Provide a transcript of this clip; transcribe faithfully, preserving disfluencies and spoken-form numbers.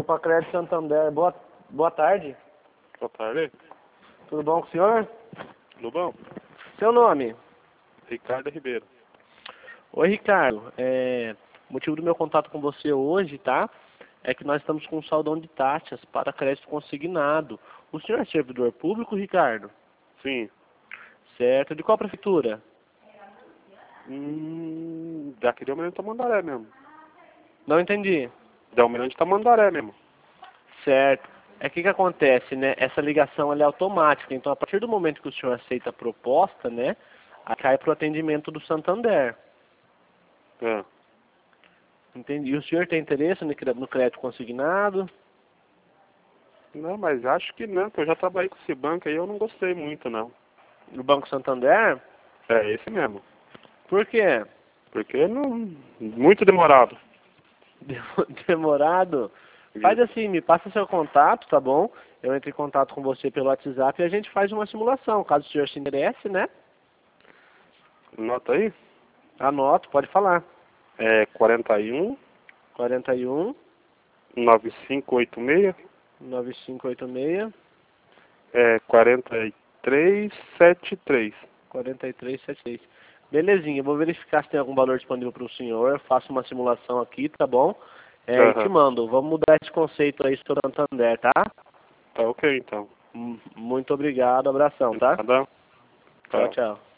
Opa, Crédito Santander. Boa, boa tarde. Boa tarde. Tudo bom com o senhor? Tudo bom? Seu nome? Ricardo Ribeiro. Oi, Ricardo. É, o motivo do meu contato com você hoje, tá? É que nós estamos com um saldão de taxas para crédito consignado. O senhor é servidor público, Ricardo? Sim. Certo. De qual prefeitura? Hum, daqui de Almirante Tamandaré mesmo. Não entendi. De Almirante Tamandaré mesmo. Certo. É que que acontece, né? Essa ligação ela é automática. Então, a partir do momento que o senhor aceita a proposta, né? Aí cai para o atendimento do Santander. É. Entendi. E o senhor tem interesse no cre- no crédito consignado? Não, mas acho que não, que eu já trabalhei com esse banco aí, eu não gostei muito, não. No Banco Santander? É, esse mesmo. Por quê? Porque não... Muito demorado. Demorado? Faz assim, me passa seu contato, tá bom? Eu entro em contato com você pelo WhatsApp e a gente faz uma simulação, caso o senhor se interesse, né? Nota aí. Anoto, pode falar. É quarenta e um, quarenta e um, nove cinco oito seis, nove cinco oito seis, é quarenta e três setenta e três. quatro três sete seis. Belezinha, eu vou verificar se tem algum valor disponível para o senhor, faço uma simulação aqui, tá bom? É, e te Aham. mando. Vamos mudar esse conceito aí sobre o Santander, tá? Tá ok, então. M- Muito obrigado, abração, De tá? nada. Tchau, Tchau. tchau.